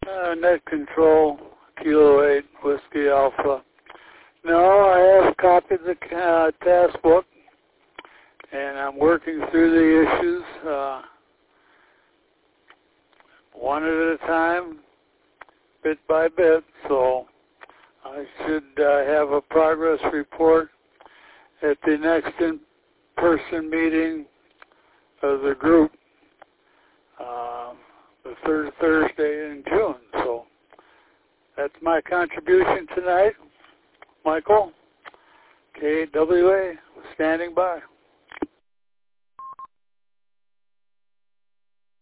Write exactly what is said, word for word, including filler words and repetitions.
Uh, net control, Kilo eight, Whiskey Alpha. No, I have a copy of the uh, task book, and I'm working through the issues uh, one at a time, bit by bit, so I should uh, have a progress report at the next in-person meeting of the group, uh, the third Thursday in June. So that's my contribution tonight. Michael, K W A, standing by.